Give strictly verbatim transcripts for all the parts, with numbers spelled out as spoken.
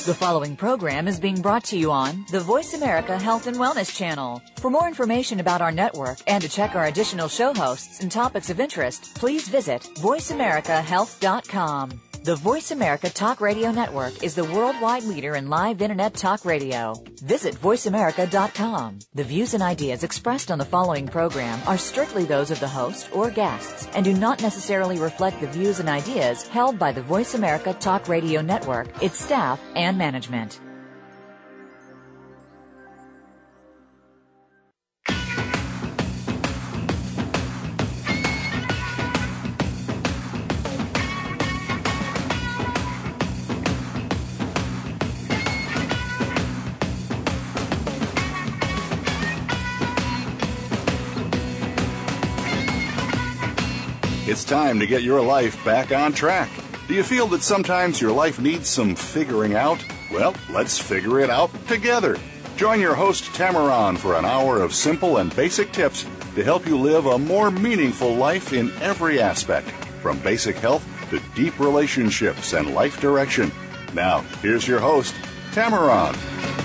The following program is being brought to you on the Voice America Health and Wellness Channel. For more information about our network and to check our additional show hosts and topics of interest, please visit voice america health dot com. The Voice America Talk Radio Network is the worldwide leader in live Internet talk radio. Visit voice america dot com. The views and ideas expressed on the following program are strictly those of the host or guests and do not necessarily reflect the views and ideas held by the Voice America Talk Radio Network, its staff, and management. It's time to get your life back on track. Do you feel that sometimes your life needs some figuring out? Well, let's figure it out together. Join your host, Tamaran, for an hour of simple and basic tips to help you live a more meaningful life in every aspect, from basic health to deep relationships and life direction. Now, here's your host, Tamaran.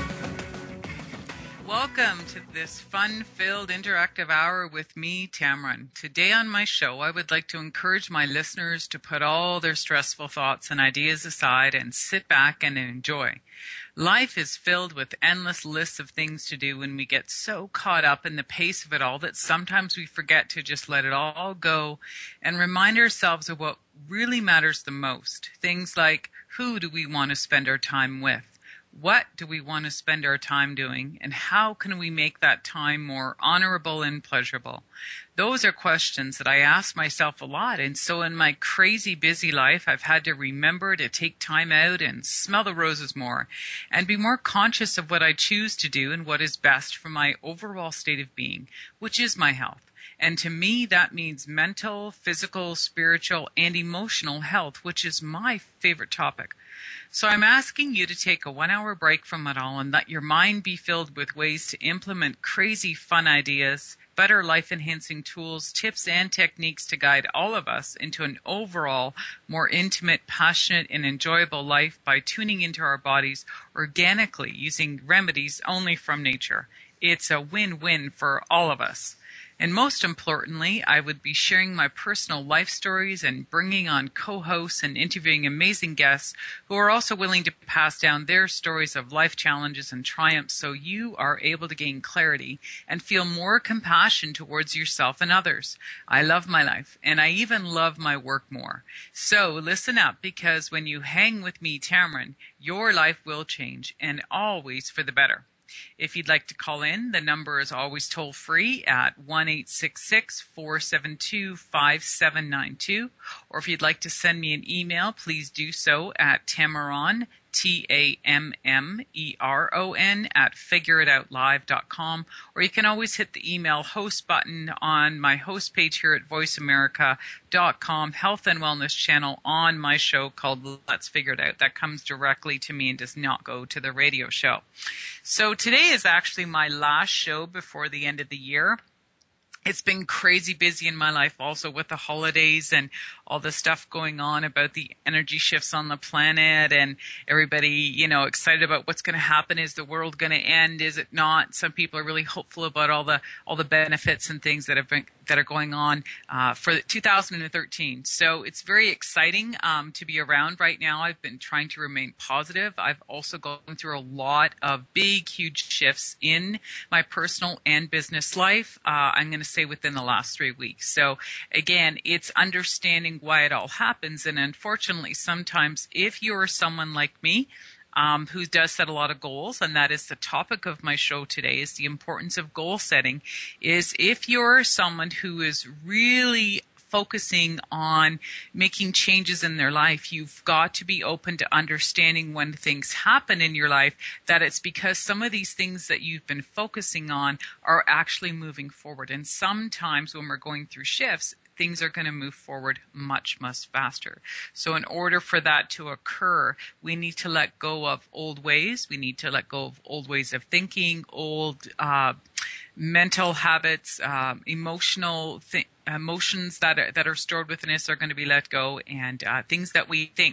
Welcome to this fun-filled interactive hour with me, Tamaran. Today on my show, I would like to encourage my listeners to put all their stressful thoughts and ideas aside and sit back and enjoy. Life is filled with endless lists of things to do when we get so caught up in the pace of it all that sometimes we forget to just let it all go and remind ourselves of what really matters the most. Things like, who do we want to spend our time with? What do we want to spend our time doing, and how can we make that time more honorable and pleasurable? Those are questions that I ask myself a lot, and so in my crazy busy life, I've had to remember to take time out and smell the roses more, and be more conscious of what I choose to do and what is best for my overall state of being, which is my health. And to me, that means mental, physical, spiritual, and emotional health, which is my favorite topic. So I'm asking you to take a one-hour break from it all and let your mind be filled with ways to implement crazy fun ideas, better life-enhancing tools, tips, and techniques to guide all of us into an overall more intimate, passionate, and enjoyable life by tuning into our bodies organically using remedies only from nature. It's a win-win for all of us. And most importantly, I would be sharing my personal life stories and bringing on co-hosts and interviewing amazing guests who are also willing to pass down their stories of life challenges and triumphs so you are able to gain clarity and feel more compassion towards yourself and others. I love my life, and I even love my work more. So listen up, because when you hang with me, Tamaran, your life will change, and always for the better. If you'd like to call in, the number is always toll free at one eight six six, four seven two, five seven nine two. Or if you'd like to send me an email, please do so at Tamaran, T A M M E R O N, at figure it out live dot com. Or you can always hit the email host button on my host page here at voice america dot com health and wellness channel on my show called Let's Figure It Out. That comes directly to me and does not go to the radio show. So today is actually my last show before the end of the year. It's been crazy busy in my life also with the holidays and all the stuff going on about the energy shifts on the planet and everybody, you know, excited about what's going to happen. Is the world going to end? Is it not? Some people are really hopeful about all the all the benefits and things that have been that are going on uh, for two thousand thirteen. So it's very exciting um, to be around right now. I've been trying to remain positive. I've also gone through a lot of big, huge shifts in my personal and business life. Uh, I'm going to say within the last three weeks. So again, it's understanding why it all happens. And unfortunately, sometimes if you're someone like me, Um, who does set a lot of goals, and that is the topic of my show today, is the importance of goal setting, is if you're someone who is really focusing on making changes in their life, you've got to be open to understanding when things happen in your life that it's because some of these things that you've been focusing on are actually moving forward. And sometimes when we're going through shifts, things are going to move forward much, much faster. So in order for that to occur, we need to let go of old ways. We need to let go of old ways of thinking, old uh, mental habits, um, emotional th- emotions that are, that are stored within us are going to be let go, and uh, things that we think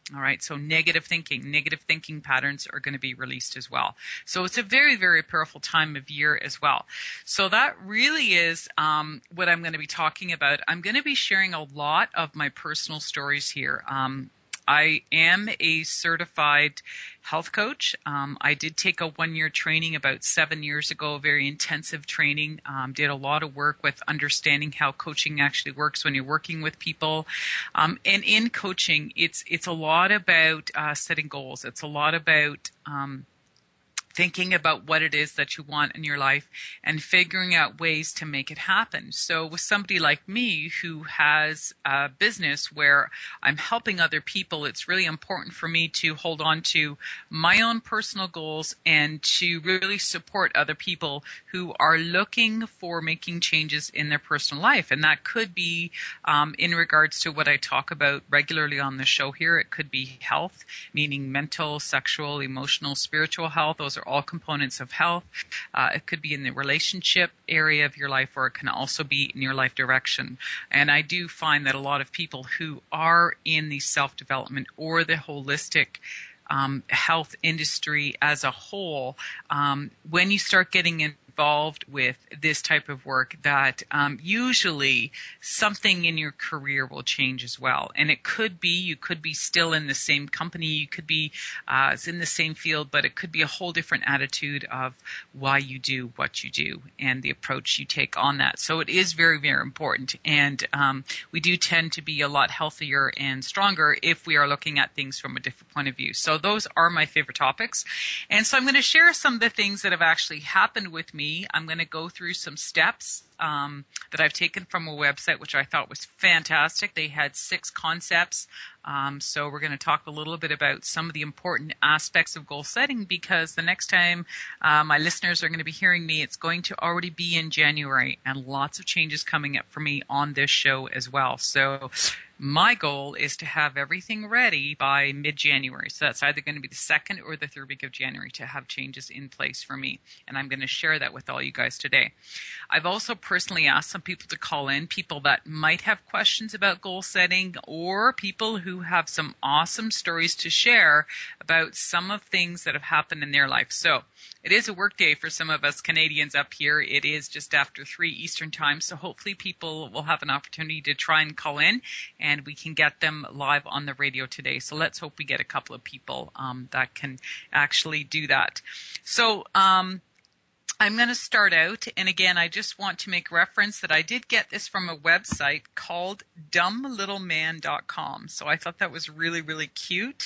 All right, so negative thinking, negative thinking patterns are going to be released as well. So it's a very, very powerful time of year as well. So that really is um, what I'm going to be talking about. I'm going to be sharing a lot of my personal stories here. Um, I am a certified health coach. Um, I did take a one-year training about seven years ago, very intensive training. Um, did a lot of work with understanding how coaching actually works when you're working with people. Um, and in coaching, it's it's a lot about uh, setting goals. It's a lot about um, thinking about what it is that you want in your life and figuring out ways to make it happen. So with somebody like me who has a business where I'm helping other people, it's really important for me to hold on to my own personal goals and to really support other people who are looking for making changes in their personal life. And that could be um, in regards to what I talk about regularly on the show here. It could be health, meaning mental, sexual, emotional, spiritual health. Those are all components of health. Uh, it could be in the relationship area of your life, or it can also be in your life direction. And I do find that a lot of people who are in the self-development or the holistic um, health industry as a whole, um, when you start getting in involved with this type of work, that um, usually something in your career will change as well. And it could be, you could be still in the same company, you could be uh, in the same field, but it could be a whole different attitude of why you do what you do and the approach you take on that. So it is very, very important. And um, we do tend to be a lot healthier and stronger if we are looking at things from a different point of view. So those are my favorite topics. And so I'm going to share some of the things that have actually happened with me. I'm going to go through some steps um, that I've taken from a website, which I thought was fantastic. They had six concepts. Um, so we're going to talk a little bit about some of the important aspects of goal setting, because the next time uh, my listeners are going to be hearing me, it's going to already be in January, and lots of changes coming up for me on this show as well. So my goal is to have everything ready by mid-January. So that's either going to be the second or the third week of January to have changes in place for me. And I'm going to share that with all you guys today. I've also personally asked some people to call in, people that might have questions about goal setting, or people who have some awesome stories to share about some of things that have happened in their life. So it is a work day for some of us Canadians up here. It is just after three Eastern time, so hopefully people will have an opportunity to try and call in, and we can get them live on the radio today. So let's hope we get a couple of people um, that can actually do that. So um, I'm going to start out, and again, I just want to make reference that I did get this from a website called dumb little man dot com. So I thought that was really, really cute,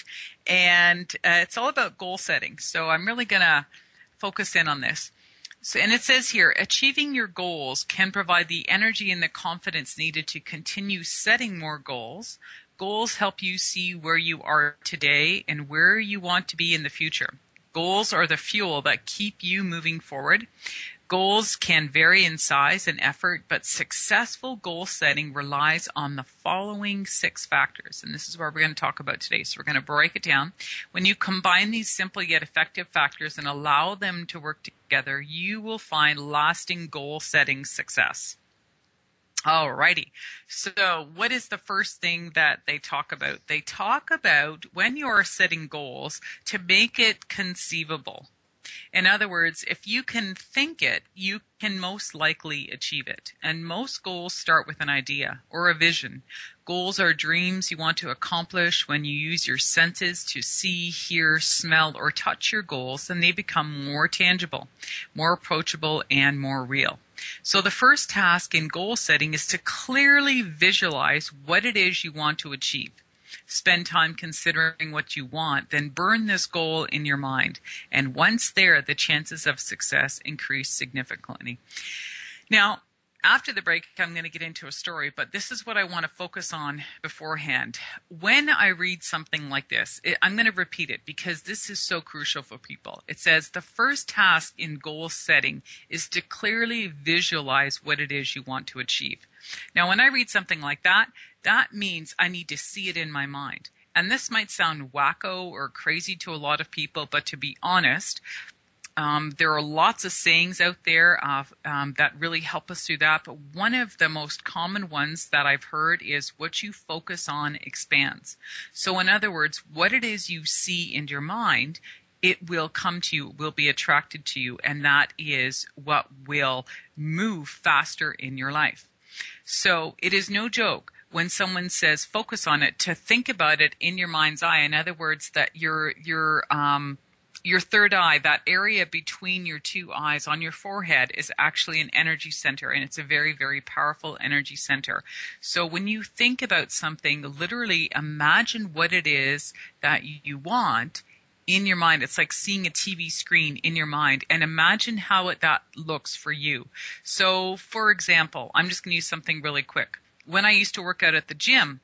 and uh, it's all about goal setting. So I'm really going to focus in on this. So, and it says here, achieving your goals can provide the energy and the confidence needed to continue setting more goals. Goals help you see where you are today and where you want to be in the future. Goals are the fuel that keep you moving forward. Goals can vary in size and effort, but successful goal setting relies on the following six factors. And this is what we're going to talk about today. So we're going to break it down. When you combine these simple yet effective factors and allow them to work together, you will find lasting goal setting success. Alrighty. So what is the first thing that they talk about? They talk about when you are setting goals to make it conceivable. In other words, if you can think it, you can most likely achieve it. And most goals start with an idea or a vision. Goals are dreams you want to accomplish. When you use your senses to see, hear, smell, or touch your goals, then they become more tangible, more approachable, and more real. So the first task in goal setting is to clearly visualize what it is you want to achieve. Spend time considering what you want, then burn this goal in your mind. And once there, the chances of success increase significantly. Now, after the break, I'm going to get into a story, but this is what I want to focus on beforehand. When I read something like this, it, I'm going to repeat it because this is so crucial for people. It says the first task in goal setting is to clearly visualize what it is you want to achieve. Now, when I read something like that, that means I need to see it in my mind. And this might sound wacko or crazy to a lot of people, but to be honest, um, there are lots of sayings out there uh, um, that really help us do that. But one of the most common ones that I've heard is what you focus on expands. So in other words, what it is you see in your mind, it will come to you, will be attracted to you, and that is what will move faster in your life. So it is no joke when someone says focus on it, to think about it in your mind's eye. In other words, that your your um your third eye, that area between your two eyes on your forehead, is actually an energy center, and it's a very, very powerful energy center. So when you think about something, literally imagine what it is that you want in your mind. It's like seeing a T V screen in your mind, and imagine how it, that looks for you. So, for example, I'm just going to use something really quick. When I used to work out at the gym,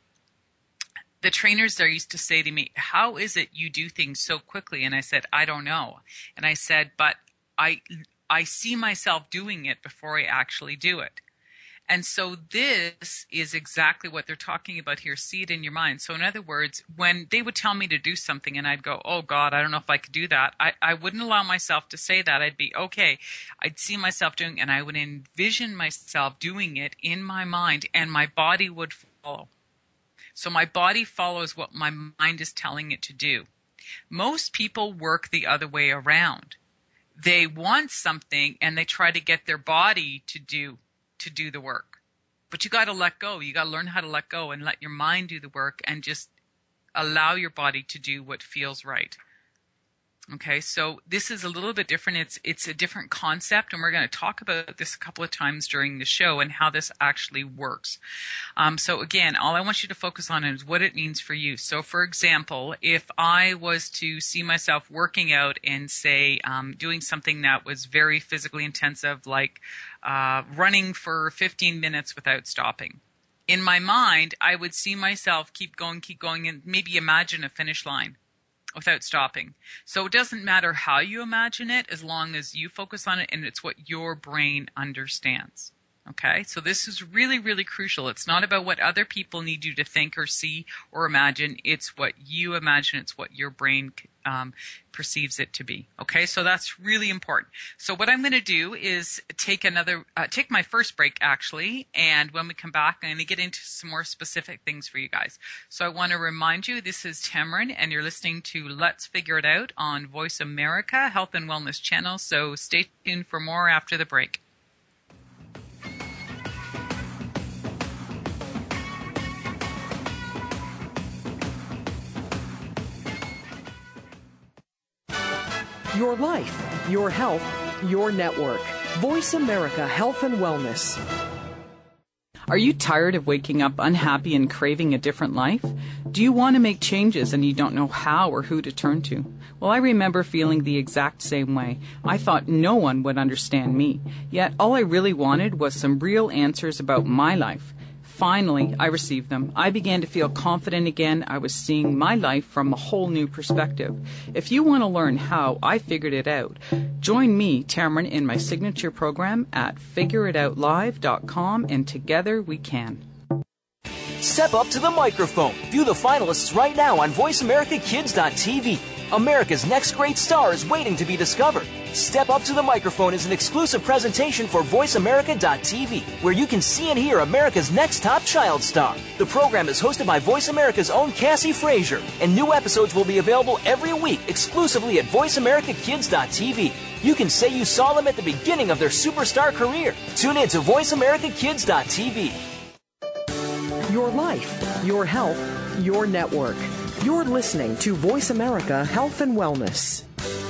the trainers there used to say to me, how is it you do things so quickly? And I said, I don't know. And I said, but I, I see myself doing it before I actually do it. And so this is exactly what they're talking about here. See it in your mind. So in other words, when they would tell me to do something and I'd go, oh God, I don't know if I could do that, I, I wouldn't allow myself to say that. I'd be, okay, I'd see myself doing it, and I would envision myself doing it in my mind, and my body would follow. So my body follows what my mind is telling it to do. Most people work the other way around. They want something and they try to get their body to do to do the work. But you got to let go. You got to learn how to let go and let your mind do the work, and just allow your body to do what feels right. Okay, so this is a little bit different. It's it's a different concept, and we're going to talk about this a couple of times during the show and how this actually works. Um, so again, all I want you to focus on is what it means for you. So for example, if I was to see myself working out and say um, doing something that was very physically intensive, like uh, running for fifteen minutes without stopping, in my mind, I would see myself keep going, keep going, and maybe imagine a finish line without stopping. So it doesn't matter how you imagine it, as long as you focus on it and it's what your brain understands. Okay? So this is really, really crucial. It's not about what other people need you to think or see or imagine. It's what you imagine. It's what your brain um, perceives it to be. Okay? So that's really important. So what I'm going to do is take another, uh, take my first break actually, and when we come back, I'm going to get into some more specific things for you guys. So I want to remind you, this is Tamron, and you're listening to Let's Figure It Out on Voice America Health and Wellness Channel. So stay tuned for more after the break. Your life, your health, your network. Voice America Health and Wellness. Are you tired of waking up unhappy and craving a different life? Do you want to make changes and you don't know how or who to turn to? Well, I remember feeling the exact same way. I thought no one would understand me. Yet all I really wanted was some real answers about my life. Finally, I received them. I began to feel confident again. I was seeing my life from a whole new perspective. If you want to learn how I figured it out, join me, Tamron, in my signature program at figure it out live dot com, and together we can. Step up to the microphone. View the finalists right now on voice america kids dot t v. America's next great star is waiting to be discovered. Step Up to the Microphone is an exclusive presentation for voice america dot t v, where you can see and hear America's next top child star. The program is hosted by Voice America's own Cassie Frazier, and new episodes will be available every week exclusively at voice america kids dot t v. You can say you saw them at the beginning of their superstar career. Tune in to voice america kids dot t v. Your life, your health, your network. You're listening to Voice America Health and Wellness.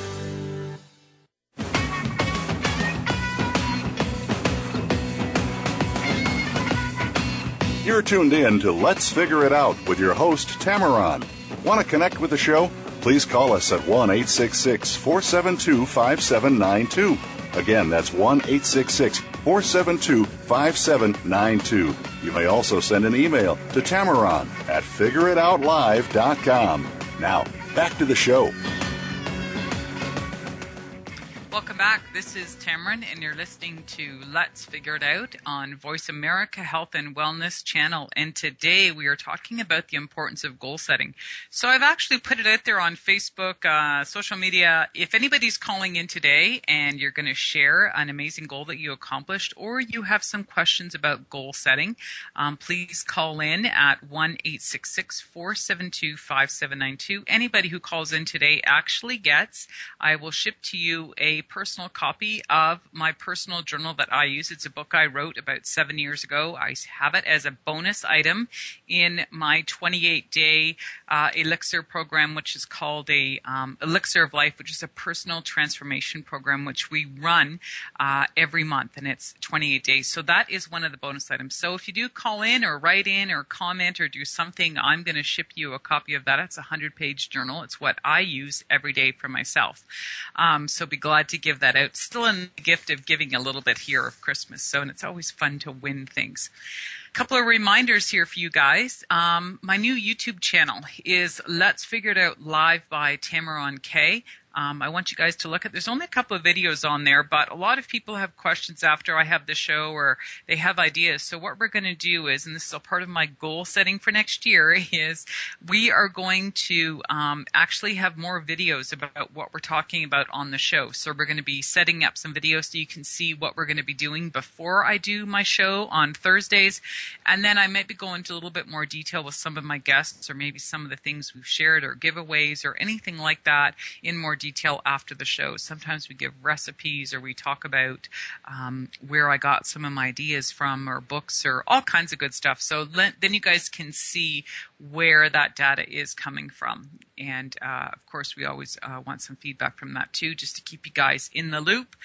You're tuned in to Let's Figure It Out with your host, Tamron. Want to connect with the show? Please call us at one eight six six, four seven two, five seven nine two. Again, that's one eight six six, four seven two, five seven nine two. You may also send an email to Tamron at figure it out live dot com. Now, back to the show. Welcome back. This is Tamron, and you're listening to Let's Figure It Out on Voice America Health and Wellness channel. And today we are talking about the importance of goal setting. So I've actually put it out there on Facebook, uh, social media. If anybody's calling in today and you're going to share an amazing goal that you accomplished, or you have some questions about goal setting, um, please call in at one eight six six, four seven two, five seven nine two. Anybody who calls in today actually gets, I will ship to you a personal copy of my personal journal that I use. It's a book I wrote about seven years ago. I have it as a bonus item in my twenty-eight day uh, Elixir program, which is called a um, Elixir of Life, which is a personal transformation program, which we run uh, every month, and it's twenty-eight days. So that is one of the bonus items. So if you do call in or write in or comment or do something, I'm going to ship you a copy of that. It's a hundred page journal. It's what I use every day for myself. Um, so be glad to give that out. Still in the gift of giving a little bit here of Christmas. So, and it's always fun to win things. A couple of reminders here for you guys. Um, my new YouTube channel is Let's Figure It Out Live by Tamron Kay. Um, I want you guys to look at, there's only a couple of videos on there, but a lot of people have questions after I have the show, or they have ideas. So what we're going to do is, and this is a part of my goal setting for next year, is we are going to um, actually have more videos about what we're talking about on the show. So we're going to be setting up some videos so you can see what we're going to be doing before I do my show on Thursdays. And then I might be going into a little bit more detail with some of my guests, or maybe some of the things we've shared, or giveaways, or anything like that in more detail after the show. Sometimes we give recipes, or we talk about um, where I got some of my ideas from, or books, or all kinds of good stuff. So let, then you guys can see where that data is coming from. And uh, of course, we always uh, want some feedback from that too, just to keep you guys in the loop.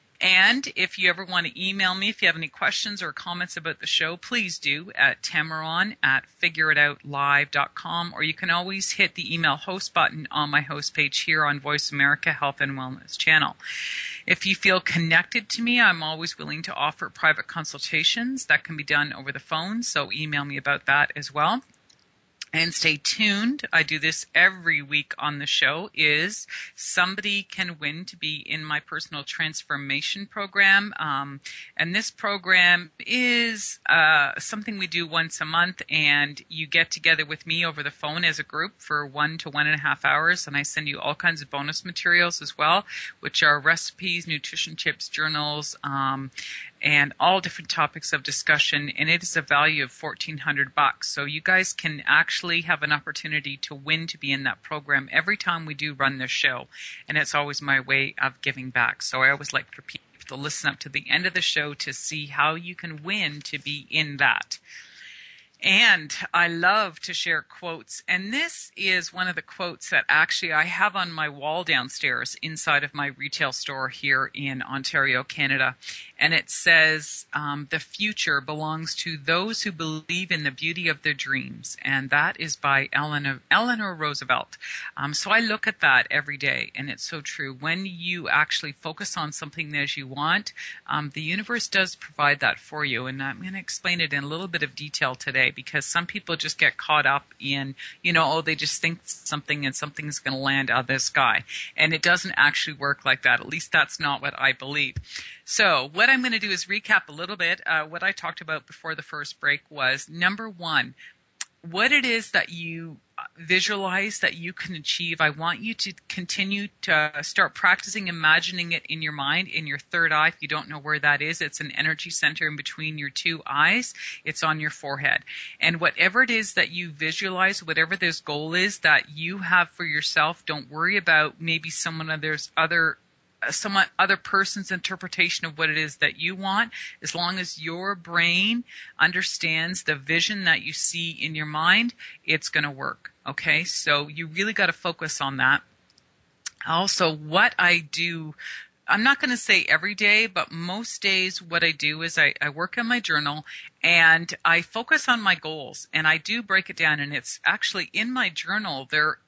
And if you ever want to email me, if you have any questions or comments about the show, please do at Tamron at figure it out live dot com, or you can always hit the email host button on my host page here on Voice America Health and Wellness channel. If you feel connected to me, I'm always willing to offer private consultations. That can be done over the phone, so email me about that as well. And stay tuned. I do this every week on the show, is somebody can win to be in my personal transformation program. Um, and this program is uh, something we do once a month, and you get together with me over the phone as a group for one to one and a half hours. And I send you all kinds of bonus materials as well, which are recipes, nutrition tips, journals, um, and all different topics of discussion. And it is a value of fourteen hundred bucks. So you guys can actually have an opportunity to win to be in that program every time we do run this show. And it's always my way of giving back. So I always like for people to listen up to the end of the show to see how you can win to be in that. And I love to share quotes. And this is one of the quotes that actually I have on my wall downstairs inside of my retail store here in Ontario, Canada. And it says, um, the future belongs to those who believe in the beauty of their dreams. And that is by Eleanor, Eleanor Roosevelt. Um, so I look at that every day, and it's so true. When you actually focus on something that you want, um, the universe does provide that for you. And I'm going to explain it in a little bit of detail today, because some people just get caught up in, you know, oh, they just think something and something's going to land out of the sky. And it doesn't actually work like that. At least that's not what I believe. So what I'm going to do is recap a little bit. Uh, what I talked about before the first break was, number one, what it is that you visualize that you can achieve. I want you to continue to start practicing imagining it in your mind, in your third eye. If you don't know where that is, it's an energy center in between your two eyes. It's on your forehead. And whatever it is that you visualize, whatever this goal is that you have for yourself, don't worry about maybe someone other's other someone other person's interpretation of what it is that you want. As long as your brain understands the vision that you see in your mind, it's going to work. Okay, so you really got to focus on that. Also, what I do, I'm not going to say every day, but most days what I do is I, I work on my journal and I focus on my goals, and I do break it down, and it's actually in my journal there. It's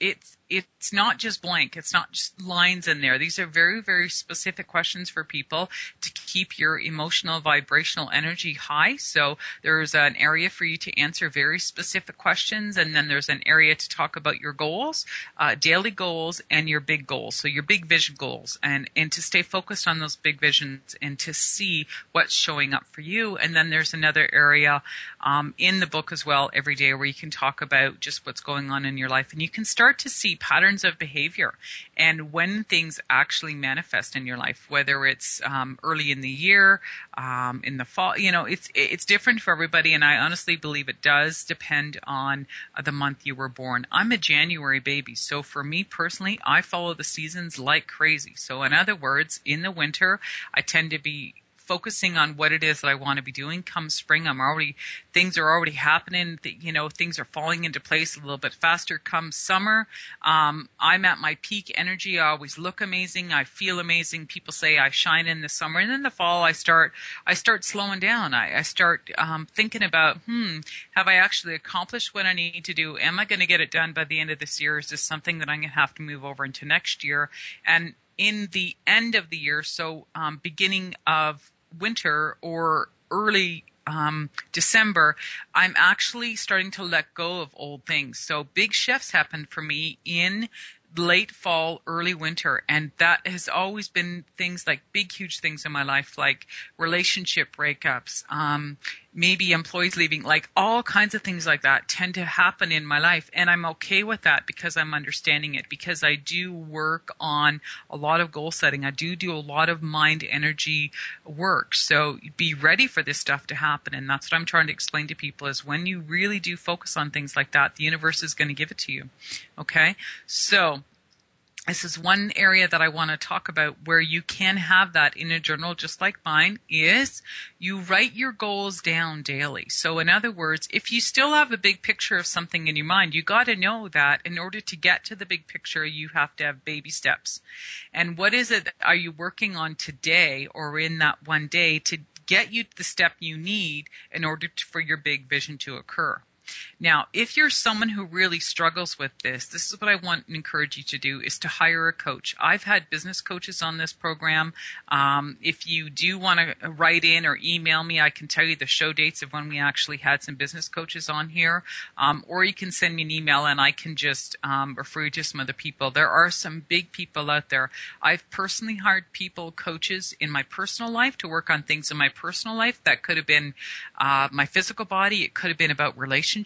it's not just blank. It's not just lines in there. These are very, very specific questions for people to keep your emotional, vibrational energy high. So there's an area for you to answer very specific questions, and then there's an area to talk about your goals, uh, daily goals, and your big goals. So your big vision goals, and, and to stay focused on those big visions and to see what's showing up for you. And then there's another area um, in the book as well every day where you can talk about just what's going on in your life, and you can start to see patterns of behavior and when things actually manifest in your life, whether it's um, early in the year, um, in the fall. You know, it's it's different for everybody, and I honestly believe it does depend on uh, the month you were born. I'm a January baby, so for me personally, I follow the seasons like crazy. So in other words, in the winter, I tend to be focusing on what it is that I want to be doing. Come spring, I'm already, things are already happening. You know, things are falling into place a little bit faster. Come summer, um, I'm at my peak energy. I always look amazing. I feel amazing. People say I shine in the summer. And then the fall, I start, I start slowing down. I, I start um, thinking about, hmm, have I actually accomplished what I need to do? Am I going to get it done by the end of this year? Is this something that I'm going to have to move over into next year? And in the end of the year, so um, beginning of winter or early um, December, I'm actually starting to let go of old things. So big shifts happen for me in late fall, early winter. And that has always been things like big, huge things in my life, like relationship breakups, um, maybe employees leaving, like all kinds of things like that tend to happen in my life. And I'm okay with that because I'm understanding it, because I do work on a lot of goal setting. I do do a lot of mind energy work. So be ready for this stuff to happen. And that's what I'm trying to explain to people is when you really do focus on things like that, the universe is going to give it to you. Okay. So this is one area that I want to talk about where you can have that in a journal just like mine is you write your goals down daily. So in other words, if you still have a big picture of something in your mind, you got to know that in order to get to the big picture, you have to have baby steps. And what is it are you working on today or in that one day to get you the step you need in order to, for your big vision to occur? Now, if you're someone who really struggles with this, this is what I want to encourage you to do is to hire a coach. I've had business coaches on this program. Um, if you do want to write in or email me, I can tell you the show dates of when we actually had some business coaches on here. Um, or you can send me an email and I can just um, refer you to some other people. There are some big people out there. I've personally hired people, coaches in my personal life to work on things in my personal life. That could have been uh, my physical body. It could have been about relationships.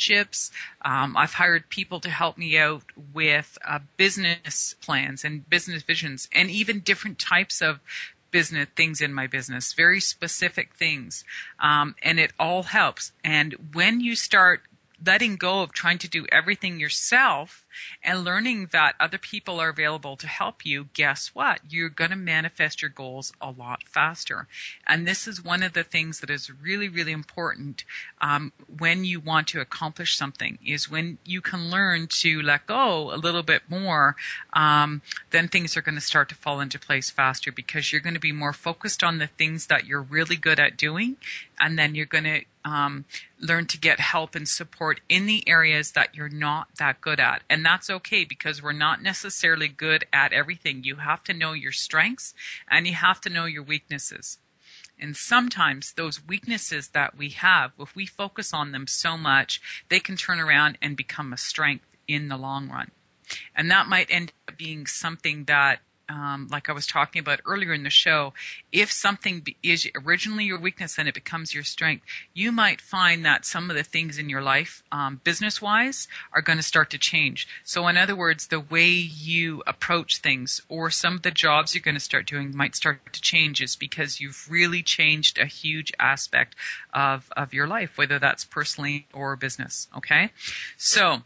Um, I've hired people to help me out with uh, business plans and business visions and even different types of business things in my business, very specific things. Um, and it all helps. And when you start letting go of trying to do everything yourself and learning that other people are available to help you, guess what? You're going to manifest your goals a lot faster. And this is one of the things that is really, really important um, when you want to accomplish something is when you can learn to let go a little bit more, um, then things are going to start to fall into place faster because you're going to be more focused on the things that you're really good at doing. And then you're going to um, learn to get help and support in the areas that you're not that good at. And that's okay because we're not necessarily good at everything. You have to know your strengths and you have to know your weaknesses. And sometimes those weaknesses that we have, if we focus on them so much, they can turn around and become a strength in the long run. And that might end up being something that Um, like I was talking about earlier in the show, if something is originally your weakness and it becomes your strength, you might find that some of the things in your life, um, business-wise, are going to start to change. So in other words, the way you approach things or some of the jobs you're going to start doing might start to change is because you've really changed a huge aspect of, of your life, whether that's personally or business, okay? So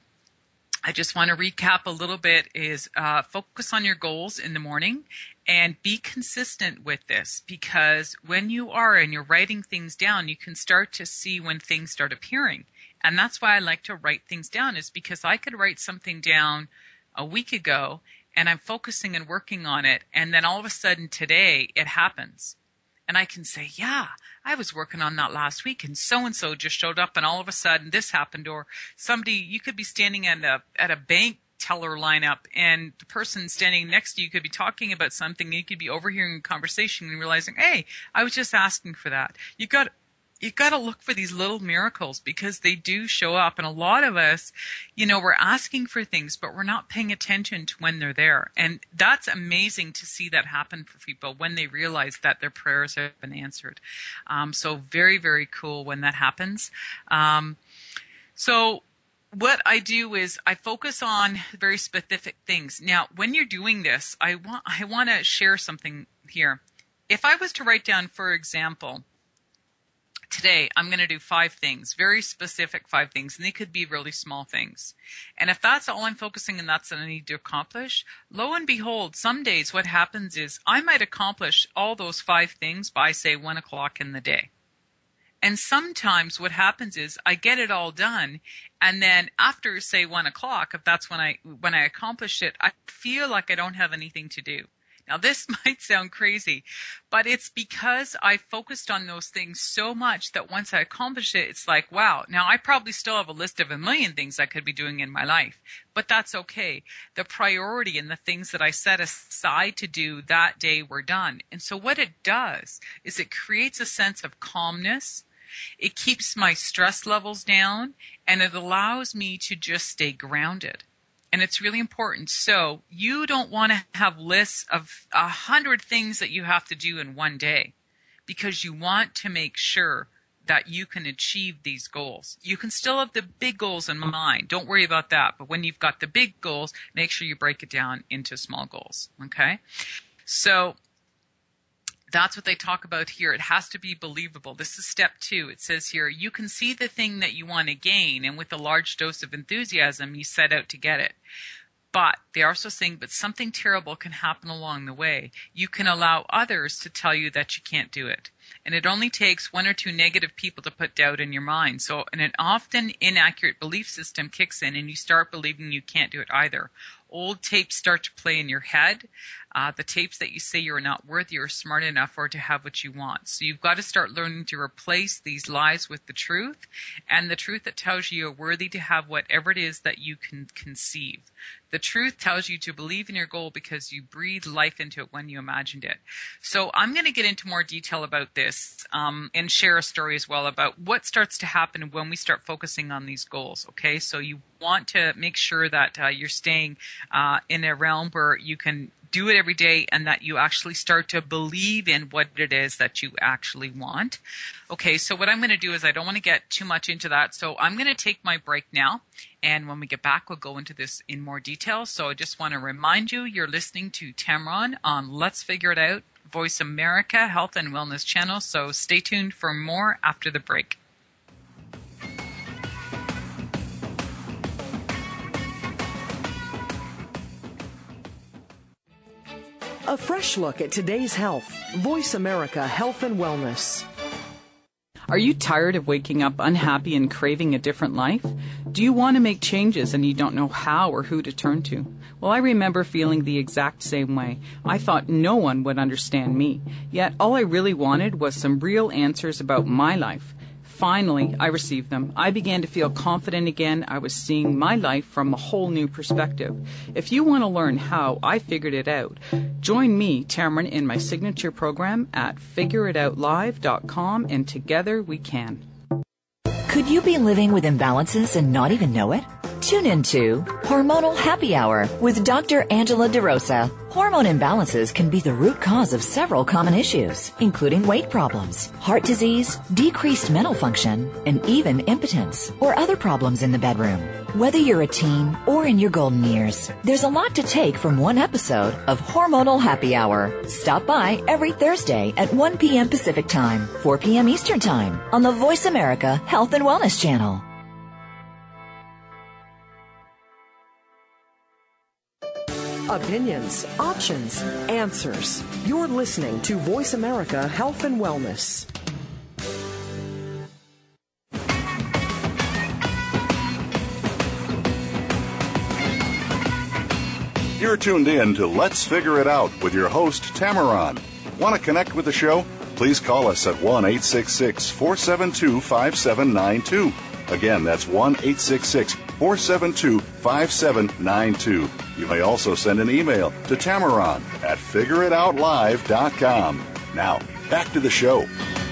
I just want to recap a little bit is uh, focus on your goals in the morning and be consistent with this because when you are and you're writing things down, you can start to see when things start appearing. And that's why I like to write things down is because I could write something down a week ago and I'm focusing and working on it. And then all of a sudden today it happens. And I can say, yeah, I was working on that last week and so-and-so just showed up and all of a sudden this happened. Or somebody, you could be standing at a, at a bank teller lineup, and the person standing next to you could be talking about something, and you could be overhearing a conversation and realizing, hey, I was just asking for that. You got You've got to look for these little miracles because they do show up. And a lot of us, you know, we're asking for things, but we're not paying attention to when they're there. And that's amazing to see that happen for people when they realize that their prayers have been answered. Um, so very, very cool when that happens. Um, so what I do is I focus on very specific things. Now, when you're doing this, I want, I want to share something here. If I was to write down, for example, today, I'm going to do five things, very specific five things, and they could be really small things. And if that's all I'm focusing on, that's what I need to accomplish, lo and behold, some days what happens is I might accomplish all those five things by, say, one o'clock in the day. And sometimes what happens is I get it all done, and then after, say, one o'clock, if that's when I when I accomplish it, I feel like I don't have anything to do. Now, this might sound crazy, but it's because I focused on those things so much that once I accomplish it, it's like, wow. Now, I probably still have a list of a million things I could be doing in my life, but that's okay. The priority and the things that I set aside to do that day were done. And so what it does is it creates a sense of calmness. It keeps my stress levels down, and it allows me to just stay grounded. And it's really important. So you don't want to have lists of a hundred things that you have to do in one day, because you want to make sure that you can achieve these goals. You can still have the big goals in mind. Don't worry about that. But when you've got the big goals, make sure you break it down into small goals. Okay? So that's what they talk about here. It has to be believable. This is step two. It says here, you can see the thing that you want to gain, and with a large dose of enthusiasm, you set out to get it. But they're also saying, but something terrible can happen along the way. You can allow others to tell you that you can't do it. And it only takes one or two negative people to put doubt in your mind. So an often inaccurate belief system kicks in, and you start believing you can't do it either. Old tapes start to play in your head. Uh, the tapes that you say you're not worthy or smart enough or to have what you want. So you've got to start learning to replace these lies with the truth, and the truth that tells you you're worthy to have whatever it is that you can conceive. The truth tells you to believe in your goal because you breathe life into it when you imagined it. So I'm going to get into more detail about this um, and share a story as well about what starts to happen when we start focusing on these goals. Okay, so you want to make sure that uh, you're staying uh, in a realm where you can do it every day, and that you actually start to believe in what it is that you actually want. Okay, so what I'm going to do is I don't want to get too much into that, so I'm going to take my break now, and when we get back, we'll go into this in more detail. So I just want to remind you, you're listening to Tamron on Let's Figure It Out, Voice America Health and Wellness Channel, so stay tuned for more after the break. A fresh look at today's health. Voice America Health and Wellness. Are you tired of waking up unhappy and craving a different life? Do you want to make changes and you don't know how or who to turn to? Well, I remember feeling the exact same way. I thought no one would understand me. Yet all I really wanted was some real answers about my life. Finally, I received them. I began to feel confident again. I was seeing my life from a whole new perspective. If you want to learn how I figured it out, join me, Tamron, in my signature program at figure it out live dot com, and together we can. Could you be living with imbalances and not even know it? Tune into Hormonal Happy Hour with Doctor Angela DeRosa. Hormone imbalances can be the root cause of several common issues, including weight problems, heart disease, decreased mental function, and even impotence or other problems in the bedroom. Whether you're a teen or in your golden years, there's a lot to take from one episode of Hormonal Happy Hour. Stop by every Thursday at one p.m. Pacific Time, four p.m. Eastern Time on the Voice America Health and Wellness Channel. Opinions, options, answers. You're listening to Voice America Health and Wellness. You're tuned in to Let's Figure It Out with your host, Tamron. Want to connect with the show? Please call us at one eight six six, four seven two, five seven nine two. Again, that's one eight six six, four seven two, five seven nine two. You may also send an email to Tamaron at figure it out live dot com. Now, back to the show.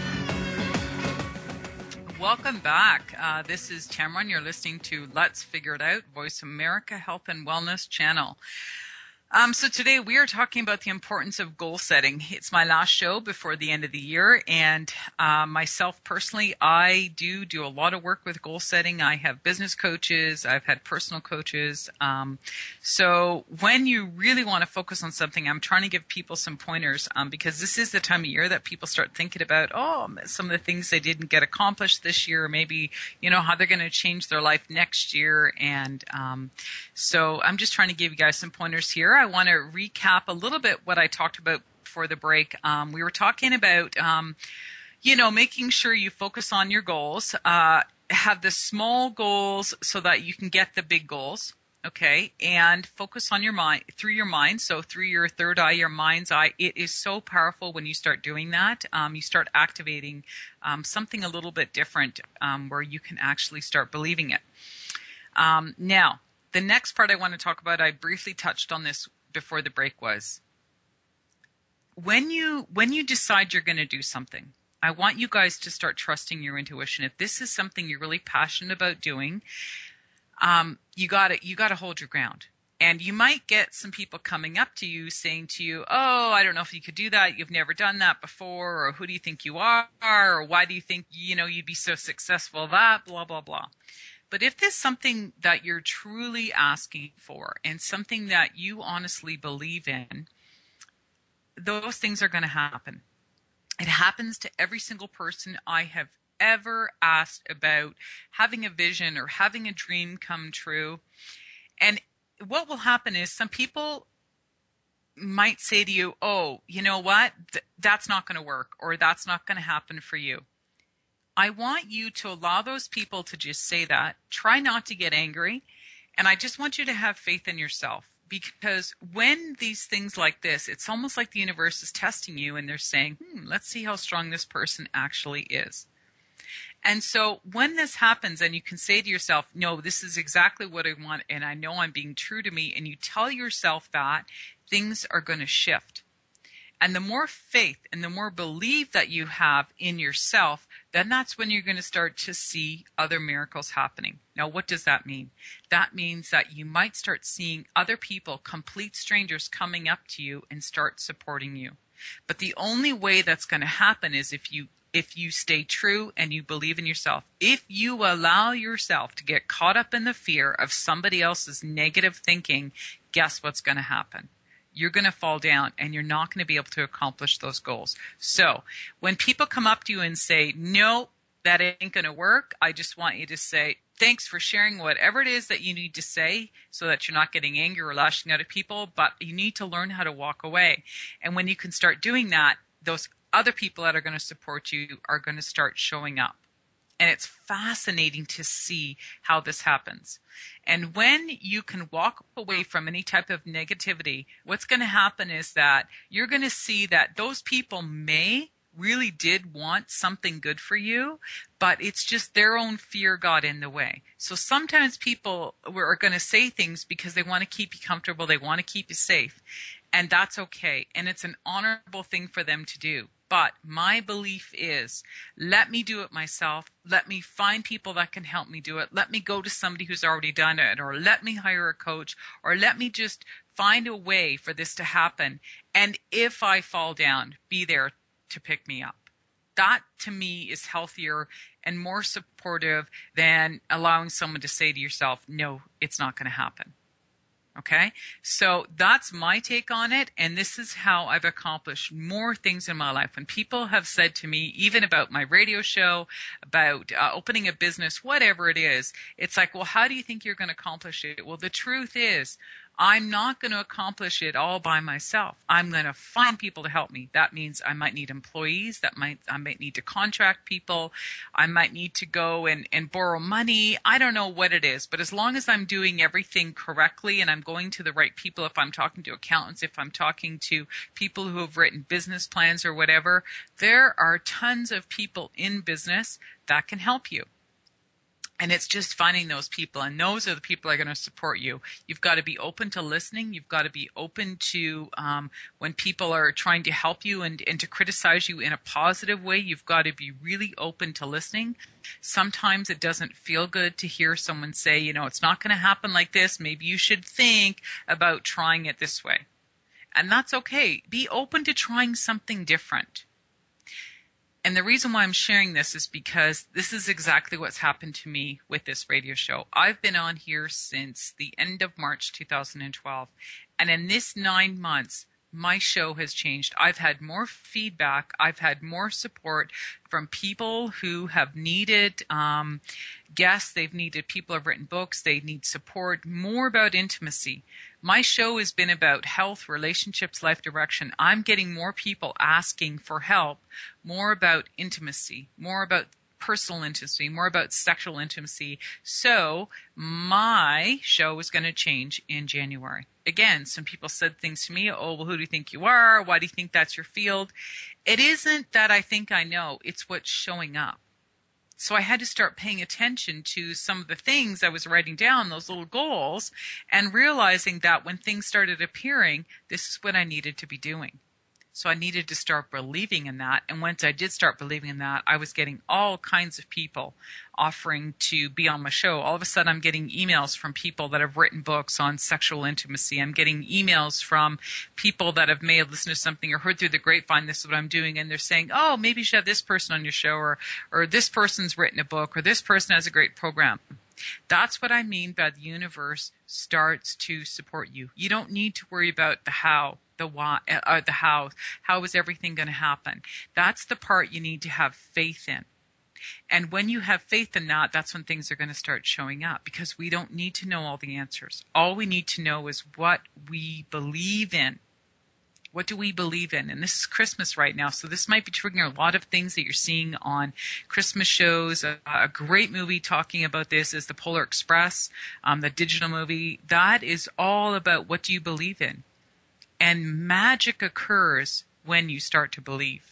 Welcome back. Uh, this is Tamaron. You're listening to Let's Figure It Out, Voice America Health and Wellness channel. Um, so today we are talking about the importance of goal setting. It's my last show before the end of the year, and uh, myself personally, I do do a lot of work with goal setting. I have business coaches. I've had personal coaches. Um, so when you really want to focus on something, I'm trying to give people some pointers um, because this is the time of year that people start thinking about, oh, some of the things they didn't get accomplished this year, maybe, you know, how they're going to change their life next year. And um, so I'm just trying to give you guys some pointers here. I want to recap a little bit what I talked about before the break. Um, we were talking about, um, you know, making sure you focus on your goals, uh, have the small goals so that you can get the big goals, okay, and focus on your mind, through your mind, so through your third eye, your mind's eye. It is so powerful when you start doing that. Um, you start activating um, something a little bit different um, where you can actually start believing it. Um, now, the next part I want to talk about, I briefly touched on this before the break, was when you when you decide you're going to do something, I want you guys to start trusting your intuition. If this is something you're really passionate about doing, um, you got to you got to hold your ground. And you might get some people coming up to you saying to you, oh, I don't know if you could do that. You've never done that before. Or who do you think you are? Or why do you think, you know, you'd be so successful at that? Blah, blah, blah. But if there's something that you're truly asking for and something that you honestly believe in, those things are going to happen. It happens to every single person I have ever asked about having a vision or having a dream come true. And what will happen is some people might say to you, oh, you know what? Th- that's not going to work, or that's not going to happen for you. I want you to allow those people to just say that. Try not to get angry. And I just want you to have faith in yourself. Because when these things like this, it's almost like the universe is testing you and they're saying, hmm, let's see how strong this person actually is. And so when this happens and you can say to yourself, no, this is exactly what I want and I know I'm being true to me, and you tell yourself that, things are going to shift. And the more faith and the more belief that you have in yourself, then that's when you're going to start to see other miracles happening. Now, what does that mean? That means that you might start seeing other people, complete strangers, coming up to you and start supporting you. But the only way that's going to happen is if you if you stay true and you believe in yourself. If you allow yourself to get caught up in the fear of somebody else's negative thinking, guess what's going to happen? You're going to fall down and you're not going to be able to accomplish those goals. So when people come up to you and say, no, that ain't going to work, I just want you to say, thanks for sharing whatever it is that you need to say so that you're not getting angry or lashing out at people, but you need to learn how to walk away. And when you can start doing that, those other people that are going to support you are going to start showing up. And it's fascinating to see how this happens. And when you can walk away from any type of negativity, what's going to happen is that you're going to see that those people may really did want something good for you, but it's just their own fear got in the way. So sometimes people are going to say things because they want to keep you comfortable. They want to keep you safe. And that's okay. And it's an honorable thing for them to do. But my belief is, let me do it myself. Let me find people that can help me do it. Let me go to somebody who's already done it, or let me hire a coach, or let me just find a way for this to happen. And if I fall down, be there to pick me up. That to me is healthier and more supportive than allowing someone to say to yourself, no, it's not going to happen. Okay, so that's my take on it, and this is how I've accomplished more things in my life. When people have said to me, even about my radio show, about uh, opening a business, whatever it is, it's like, well, how do you think you're going to accomplish it? Well, the truth is, I'm not going to accomplish it all by myself. I'm going to find people to help me. That means I might need employees. That might I might need to contract people. I might need to go and, and borrow money. I don't know what it is. But as long as I'm doing everything correctly and I'm going to the right people, if I'm talking to accountants, if I'm talking to people who have written business plans or whatever, there are tons of people in business that can help you. And it's just finding those people, and those are the people that are going to support you. You've got to be open to listening. You've got to be open to um, when people are trying to help you and, and to criticize you in a positive way. You've got to be really open to listening. Sometimes it doesn't feel good to hear someone say, you know, it's not going to happen like this. Maybe you should think about trying it this way. And that's okay. Be open to trying something different. And the reason why I'm sharing this is because this is exactly what's happened to me with this radio show. I've been on here since the end of March two thousand twelve. And in this nine months, my show has changed. I've had more feedback. I've had more support from people who have needed um, guests. They've needed people who have written books. They need support, more about intimacy. My show has been about health, relationships, life direction. I'm getting more people asking for help, more about intimacy, more about personal intimacy, more about sexual intimacy. So my show is going to change in January. Again, some people said things to me, oh, well, who do you think you are? Why do you think that's your field? It isn't that I think I know. It's what's showing up. So I had to start paying attention to some of the things I was writing down, those little goals, and realizing that when things started appearing, this is what I needed to be doing. So I needed to start believing in that. And once I did start believing in that, I was getting all kinds of people offering to be on my show. All of a sudden, I'm getting emails from people that have written books on sexual intimacy. I'm getting emails from people that have may have listened to something or heard through the grapevine, this is what I'm doing. And they're saying, oh, maybe you should have this person on your show, or, or this person's written a book, or this person has a great program. That's what I mean by the universe starts to support you. You don't need to worry about the how. The why, uh, the how, how is everything going to happen? That's the part you need to have faith in. And when you have faith in that, that's when things are going to start showing up, because we don't need to know all the answers. All we need to know is what we believe in. What do we believe in? And this is Christmas right now, so this might be triggering a lot of things that you're seeing on Christmas shows. A, a great movie talking about this is The Polar Express, um, the digital movie. That is all about what do you believe in. And magic occurs when you start to believe.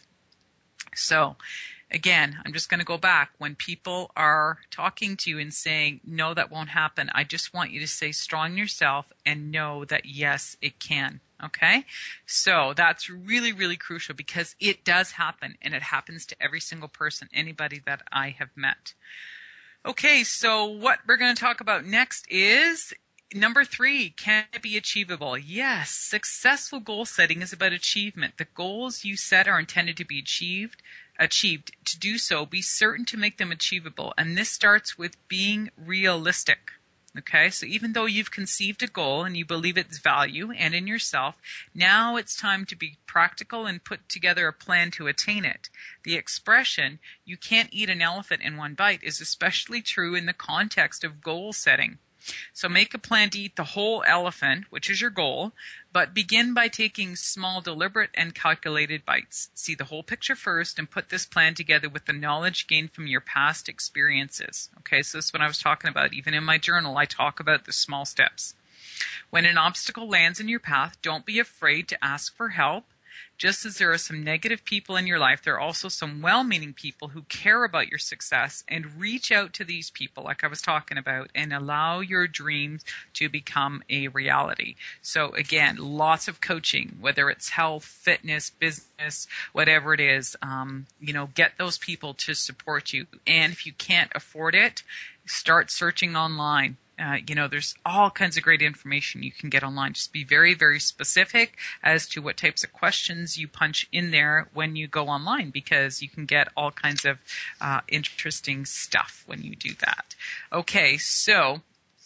So, again, I'm just going to go back. When people are talking to you and saying, no, that won't happen, I just want you to stay strong in yourself and know that, yes, it can. Okay? So that's really, really crucial, because it does happen, and it happens to every single person, anybody that I have met. Okay, so what we're going to talk about next is number three, can it be achievable? Yes, successful goal setting is about achievement. The goals you set are intended to be achieved. Achieved. To do so, be certain to make them achievable. And this starts with being realistic. Okay, so even though you've conceived a goal and you believe its value and in yourself, now it's time to be practical and put together a plan to attain it. The expression, you can't eat an elephant in one bite, is especially true in the context of goal setting. So make a plan to eat the whole elephant, which is your goal, but begin by taking small, deliberate, and calculated bites. See the whole picture first and put this plan together with the knowledge gained from your past experiences. Okay, so this is what I was talking about. Even in my journal, I talk about the small steps. When an obstacle lands in your path, don't be afraid to ask for help. Just as there are some negative people in your life, there are also some well-meaning people who care about your success, and reach out to these people like I was talking about and allow your dreams to become a reality. So again, lots of coaching, whether it's health, fitness, business, whatever it is, um, you know, get those people to support you. And if you can't afford it, start searching online. Uh, you know, there's all kinds of great information you can get online. Just be very, very specific as to what types of questions you punch in there when you go online, because you can get all kinds of uh, interesting stuff when you do that. Okay, so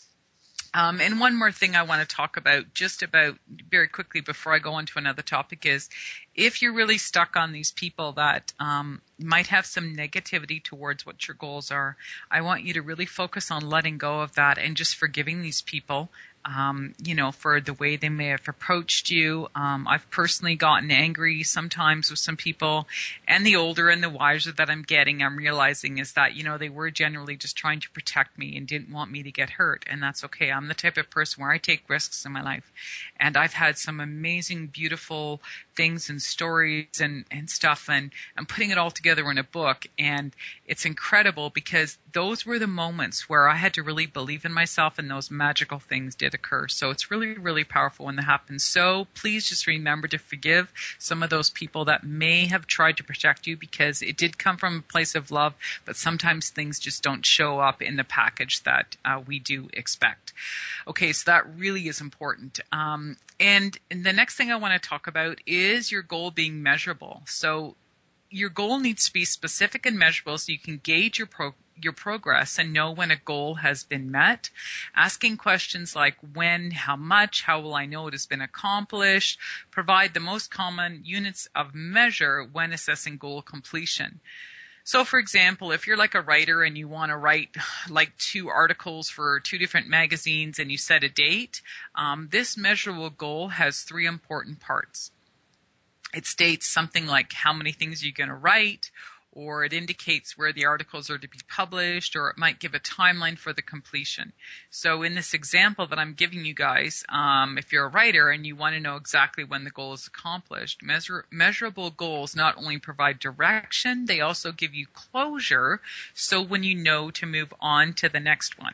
Um, and one more thing I want to talk about just about very quickly before I go on to another topic is if you're really stuck on these people that um, might have some negativity towards what your goals are, I want you to really focus on letting go of that and just forgiving these people um, you know, for the way they may have approached you. Um, I've personally gotten angry sometimes with some people, and the older and the wiser that I'm getting, I'm realizing is that, you know, they were generally just trying to protect me and didn't want me to get hurt, and that's okay. I'm the type of person where I take risks in my life, and I've had some amazing, beautiful things and stories and, and stuff, and I'm putting it all together in a book, and it's incredible because those were the moments where I had to really believe in myself, and those magical things did occur. So it's really, really powerful when that happens. So please just remember to forgive some of those people that may have tried to protect you, because it did come from a place of love, but sometimes things just don't show up in the package that uh, we do expect. Okay, so that really is important. Um, and, and the next thing I want to talk about is your goal being measurable. So your goal needs to be specific and measurable so you can gauge your pro- your progress and know when a goal has been met. Asking questions like when, how much, how will I know it has been accomplished, provide the most common units of measure when assessing goal completion. So, for example, if you're like a writer and you want to write like two articles for two different magazines and you set a date, um, this measurable goal has three important parts. It states something like how many things you're going to write, or it indicates where the articles are to be published, or it might give a timeline for the completion. So in this example that I'm giving you guys, um, if you're a writer and you want to know exactly when the goal is accomplished, measure, measurable goals not only provide direction, they also give you closure, so when you know to move on to the next one.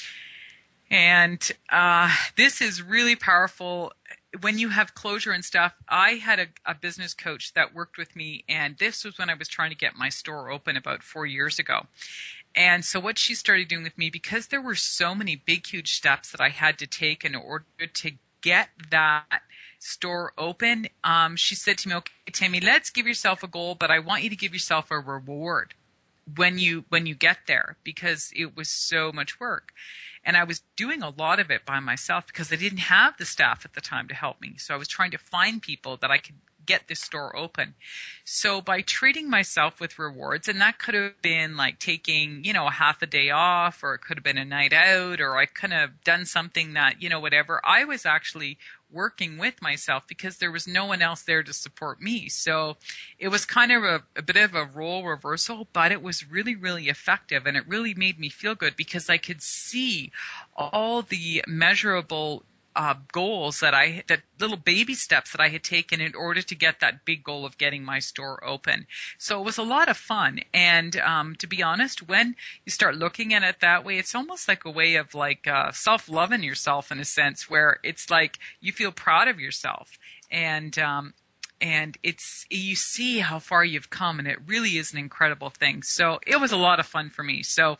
And uh, this is really powerful. When you have closure and stuff, I had a, a business coach that worked with me, and this was when I was trying to get my store open about four years ago. And so what she started doing with me, because there were so many big, huge steps that I had to take in order to get that store open, um, she said to me, okay, Tammy, let's give yourself a goal, but I want you to give yourself a reward when you when you get there, because it was so much work. And I was doing a lot of it by myself because I didn't have the staff at the time to help me. So I was trying to find people that I could get this store open. So by treating myself with rewards, and that could have been like taking, you know, a half a day off, or it could have been a night out, or I could have done something that, you know, whatever. I was actually working with myself because there was no one else there to support me. So it was kind of a, a bit of a role reversal, but it was really, really effective. And it really made me feel good because I could see all the measurable Uh, goals that I, that little baby steps that I had taken in order to get that big goal of getting my store open. So it was a lot of fun. And um, to be honest, when you start looking at it that way, it's almost like a way of like uh, self-loving yourself in a sense, where it's like you feel proud of yourself. And um, and it's, you see how far you've come, and it really is an incredible thing. So it was a lot of fun for me. So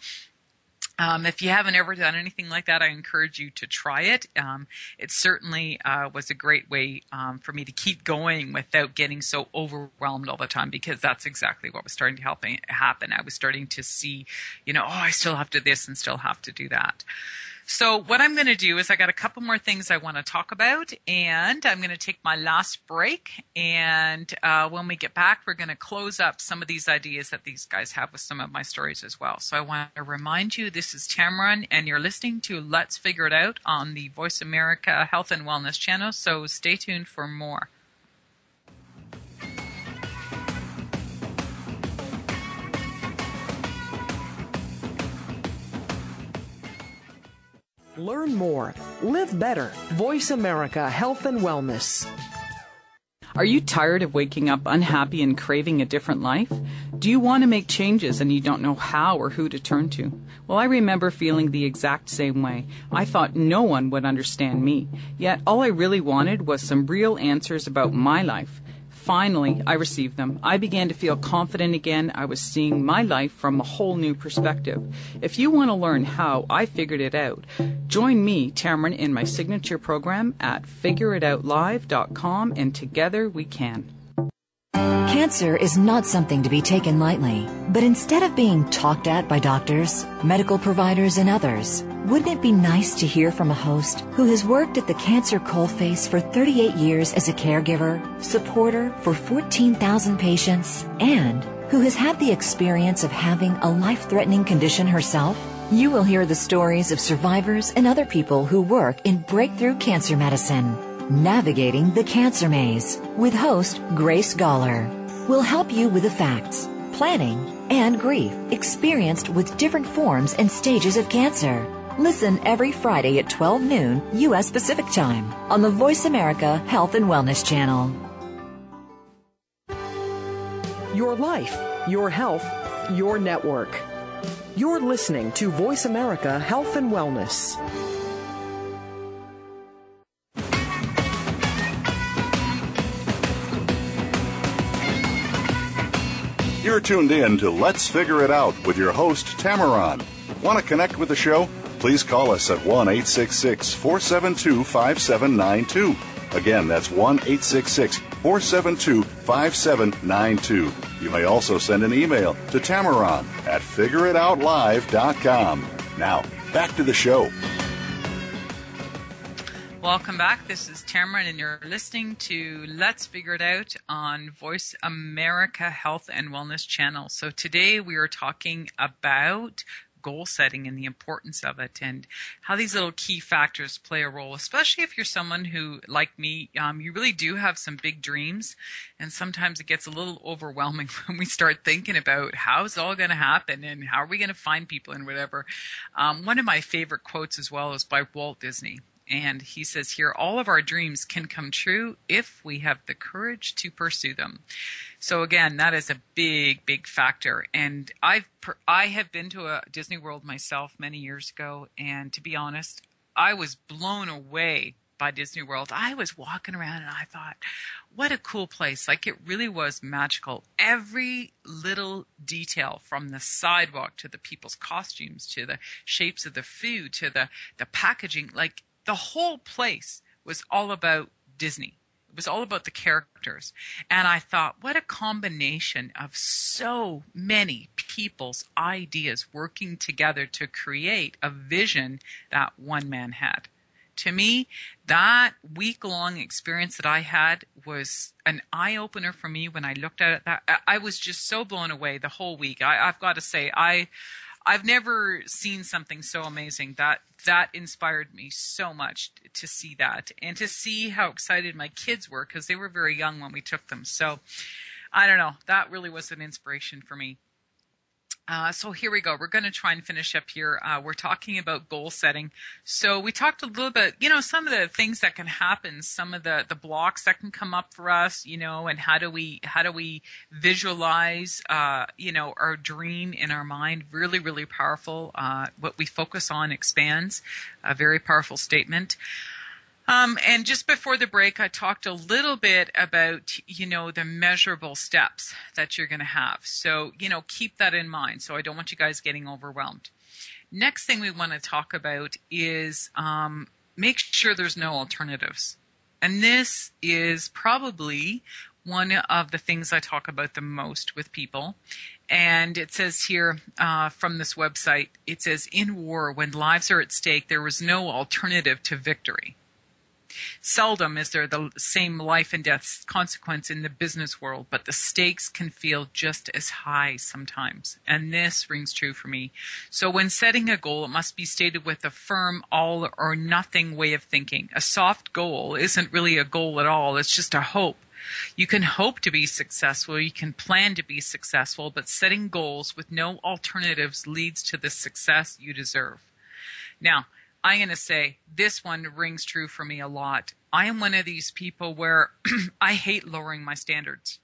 Um, if you haven't ever done anything like that, I encourage you to try it. Um, it certainly uh, was a great way um, for me to keep going without getting so overwhelmed all the time, because that's exactly what was starting to help me happen. I was starting to see, you know, oh, I still have to this and still have to do that. So what I'm going to do is I got a couple more things I want to talk about, and I'm going to take my last break. And uh, when we get back, we're going to close up some of these ideas that these guys have with some of my stories as well. So I want to remind you, this is Tamron, and you're listening to Let's Figure It Out on the Voice America Health and Wellness channel. So stay tuned for more. Learn more. Live better. Voice America Health and Wellness. Are you tired of waking up unhappy and craving a different life? Do you want to make changes and you don't know how or who to turn to? Well, I remember feeling the exact same way. I thought no one would understand me. Yet all I really wanted was some real answers about my life. Finally, I received them. I began to feel confident again. I was seeing my life from a whole new perspective. If you want to learn how I figured it out, join me, Tamron, in my signature program at figure it out live dot com, and together we can. Cancer is not something to be taken lightly, but instead of being talked at by doctors, medical providers, and others, wouldn't it be nice to hear from a host who has worked at the cancer coalface for thirty-eight years as a caregiver, supporter for fourteen thousand patients, and who has had the experience of having a life-threatening condition herself? You will hear the stories of survivors and other people who work in breakthrough cancer medicine. Navigating the Cancer Maze with host Grace Galler will help you with the facts, planning, and grief experienced with different forms and stages of cancer. Listen every Friday at twelve noon U S Pacific Time on the Voice America Health and Wellness Channel. Your life, your health, your network. You're listening to Voice America Health and Wellness. You're tuned in to Let's Figure It Out with your host, Tamaran. Want to connect with the show? Please call us at one eight six six, four seven two, five seven nine two. Again, that's one eight six six, four seven two, five seven nine two. You may also send an email to Tamaran at figure it out live dot com. Now, back to the show. Welcome back. This is Tamaran, and you're listening to Let's Figure It Out on Voice America Health and Wellness Channel. So today we are talking about goal setting and the importance of it, and how these little key factors play a role, especially if you're someone who, like me, um, you really do have some big dreams, and sometimes it gets a little overwhelming when we start thinking about how it's all going to happen and how are we going to find people and whatever. Um, one of my favorite quotes as well is by Walt Disney. And he says here, all of our dreams can come true if we have the courage to pursue them. So again, that is a big, big factor. And I've, I have been to a Disney World myself many years ago. And to be honest, I was blown away by Disney World. I was walking around and I thought, what a cool place. Like, it really was magical. Every little detail, from the sidewalk to the people's costumes, to the shapes of the food, to the, the packaging, like, the whole place was all about Disney. It was all about the characters. And I thought, what a combination of so many people's ideas working together to create a vision that one man had. To me, that week-long experience that I had was an eye-opener for me when I looked at it. That, I was just so blown away the whole week. I, I've got to say, I... I've never seen something so amazing. That that inspired me so much to see that, and to see how excited my kids were, because they were very young when we took them. So I don't know. That really was an inspiration for me. Uh, so here we go. We're going to try and finish up here. Uh, we're talking about goal setting. So we talked a little bit, you know, some of the things that can happen, some of the, the blocks that can come up for us, you know, and how do we, how do we visualize, uh, you know, our dream in our mind? Really, really powerful. Uh, what we focus on expands. A very powerful statement. Um, and just before the break, I talked a little bit about, you know, the measurable steps that you're going to have. So, you know, keep that in mind. So I don't want you guys getting overwhelmed. Next thing we want to talk about is um, make sure there's no alternatives. And this is probably one of the things I talk about the most with people. And it says here uh, from this website, it says, in war, when lives are at stake, there was no alternative to victory. Seldom is there the same life and death consequence in the business world, but the stakes can feel just as high sometimes. And this rings true for me. So when setting a goal, it must be stated with a firm all or nothing way of thinking. A soft goal isn't really a goal at all. It's just a hope. You can hope to be successful. You can plan to be successful, but setting goals with no alternatives leads to the success you deserve. Now, I'm going to say this one rings true for me a lot. I am one of these people where I hate lowering my standards.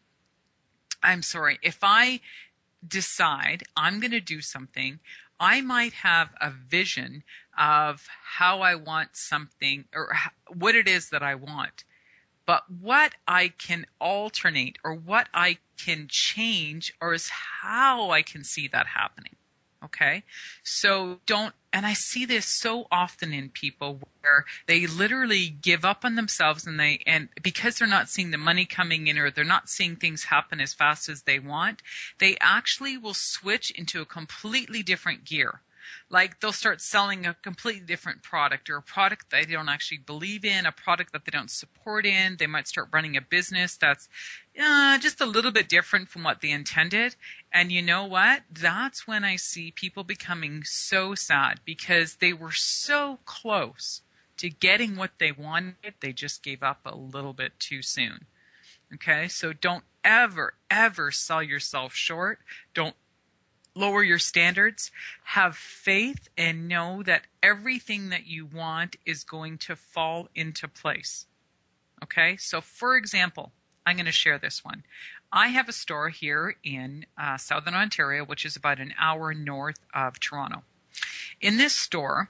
I'm sorry. If I decide I'm going to do something, I might have a vision of how I want something or what it is that I want. But what I can alternate or what I can change or is how I can see that happening. Okay? So don't, and I see this so often in people where they literally give up on themselves and they, and because they're not seeing the money coming in or they're not seeing things happen as fast as they want, they actually will switch into a completely different gear. Like they'll start selling a completely different product or a product they don't actually believe in, a product that they don't support in. They might start running a business that's uh, just a little bit different from what they intended. And you know what? That's when I see people becoming so sad because they were so close to getting what they wanted. They just gave up a little bit too soon. Okay, so don't ever, ever sell yourself short. Don't lower your standards. Have faith and know that everything that you want is going to fall into place. Okay, so for example, I'm going to share this one. I have a store here in uh, Southern Ontario, which is about an hour north of Toronto. In this store,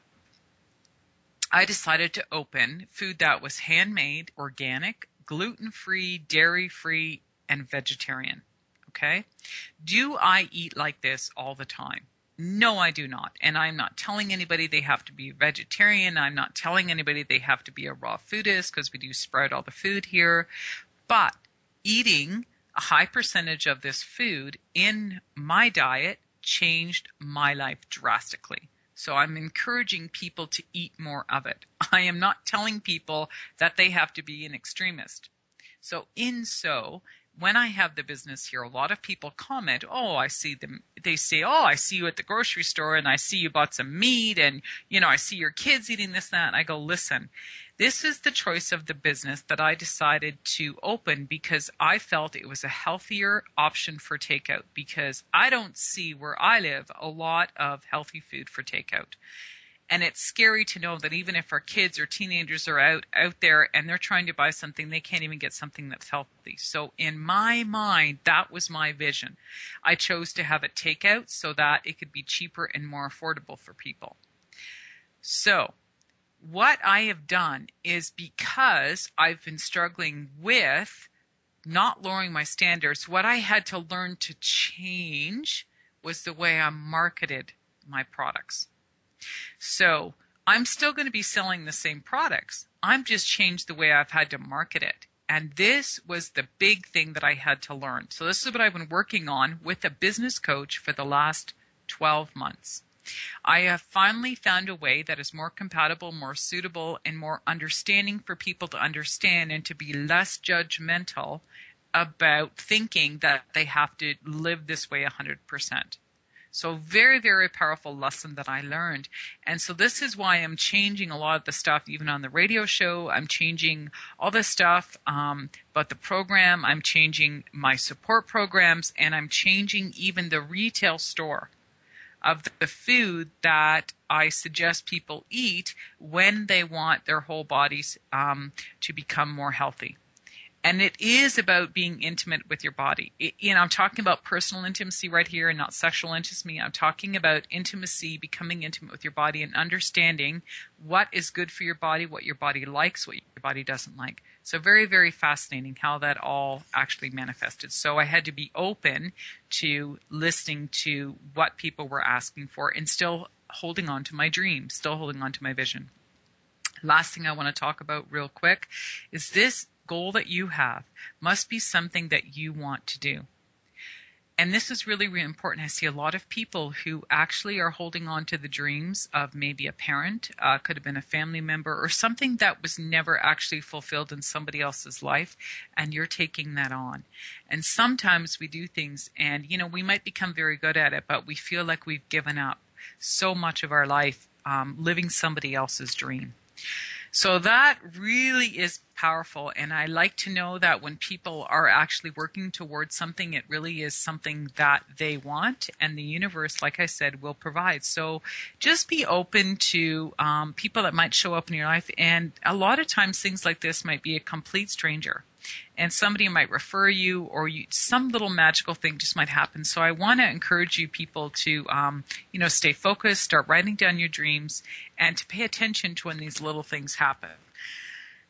I decided to open food that was handmade, organic, gluten-free, dairy-free, and vegetarian. Okay? Do I eat like this all the time? No, I do not. And I'm not telling anybody they have to be a vegetarian. I'm not telling anybody they have to be a raw foodist because we do spread all the food here. But eating a high percentage of this food in my diet changed my life drastically. So I'm encouraging people to eat more of it. I am not telling people that they have to be an extremist. So in so, when I have the business here, a lot of people comment, oh, I see them. They say, oh, I see you at the grocery store and I see you bought some meat and, you know, I see your kids eating this, that. And I go, listen, this is the choice of the business that I decided to open because I felt it was a healthier option for takeout because I don't see where I live a lot of healthy food for takeout. And it's scary to know that even if our kids or teenagers are out, out there and they're trying to buy something, they can't even get something that's healthy. So in my mind, that was my vision. I chose to have it takeout so that it could be cheaper and more affordable for people. So what I have done is because I've been struggling with not lowering my standards, what I had to learn to change was the way I marketed my products. So I'm still going to be selling the same products. I'm just changed the way I've had to market it. And this was the big thing that I had to learn. So this is what I've been working on with a business coach for the last twelve months. I have finally found a way that is more compatible, more suitable, and more understanding for people to understand and to be less judgmental about thinking that they have to live this way one hundred percent. So very, very powerful lesson that I learned. And so this is why I'm changing a lot of the stuff, even on the radio show. I'm changing all this stuff um, about the program. I'm changing my support programs, and I'm changing even the retail store of the food that I suggest people eat when they want their whole bodies um, to become more healthy. And it is about being intimate with your body. It, you know, I'm talking about personal intimacy right here and not sexual intimacy. I'm talking about intimacy, becoming intimate with your body and understanding what is good for your body, what your body likes, what your body doesn't like. So very, very fascinating how that all actually manifested. So I had to be open to listening to what people were asking for and still holding on to my dream, still holding on to my vision. Last thing I want to talk about real quick is this goal that you have must be something that you want to do. And this is really, really important. I see a lot of people who actually are holding on to the dreams of maybe a parent, uh, could have been a family member, or something that was never actually fulfilled in somebody else's life, and you're taking that on. And sometimes we do things and, you know, we might become very good at it, but we feel like we've given up so much of our life um, living somebody else's dream. So that really is powerful, and I like to know that when people are actually working towards something, it really is something that they want, and the universe, like I said, will provide. So just be open to um, people that might show up in your life, and a lot of times things like this might be a complete stranger. And somebody might refer you, or you, some little magical thing just might happen. So I want to encourage you people to, um, you know, stay focused, start writing down your dreams, and to pay attention to when these little things happen.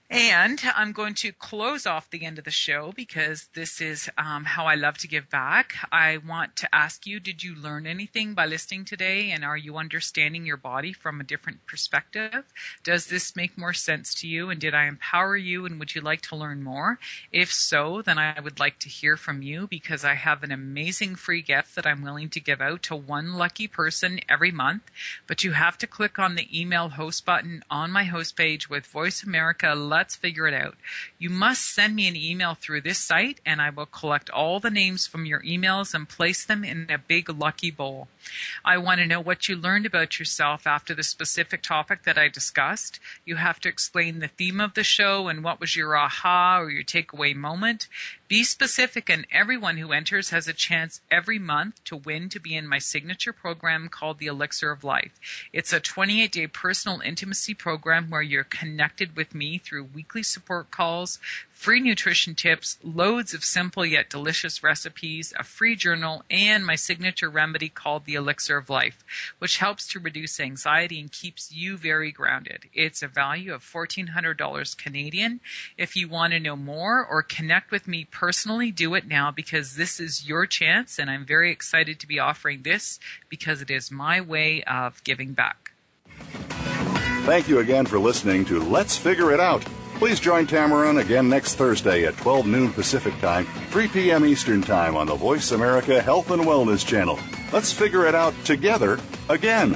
And I'm going to close off the end of the show because this is um, how I love to give back. I want to ask you, did you learn anything by listening today? And are you understanding your body from a different perspective? Does this make more sense to you? And did I empower you? And would you like to learn more? If so, then I would like to hear from you because I have an amazing free gift that I'm willing to give out to one lucky person every month. But you have to click on the email host button on my host page with Voice America Let's Figure It Out. You must send me an email through this site and I will collect all the names from your emails and place them in a big lucky bowl. I want to know what you learned about yourself after the specific topic that I discussed. You have to explain the theme of the show and what was your aha or your takeaway moment. Be specific, and everyone who enters has a chance every month to win to be in my signature program called the Elixir of Life. It's a twenty-eight day personal intimacy program where you're connected with me through weekly support calls, free nutrition tips, loads of simple yet delicious recipes, a free journal, and my signature remedy called the Elixir of Life, which helps to reduce anxiety and keeps you very grounded. It's a value of fourteen hundred dollars Canadian. If you want to know more or connect with me personally, do it now because this is your chance, and I'm very excited to be offering this because it is my way of giving back. Thank you again for listening to Let's Figure It Out. Please join Tamaran again next Thursday at twelve noon Pacific Time, three p.m. Eastern Time on the Voice America Health and Wellness Channel. Let's figure it out together again.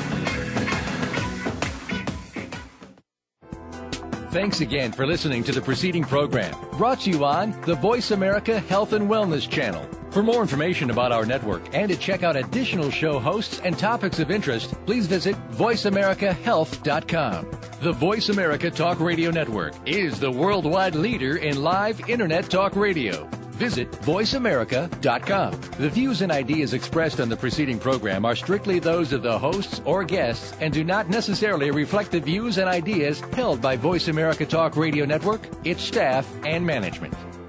Thanks again for listening to the preceding program, brought to you on the Voice America Health and Wellness Channel. For more information about our network and to check out additional show hosts and topics of interest, please visit voice america health dot com. The Voice America Talk Radio Network is the worldwide leader in live Internet talk radio. Visit voice america dot com. The views and ideas expressed on the preceding program are strictly those of the hosts or guests and do not necessarily reflect the views and ideas held by Voice America Talk Radio Network, its staff, and management.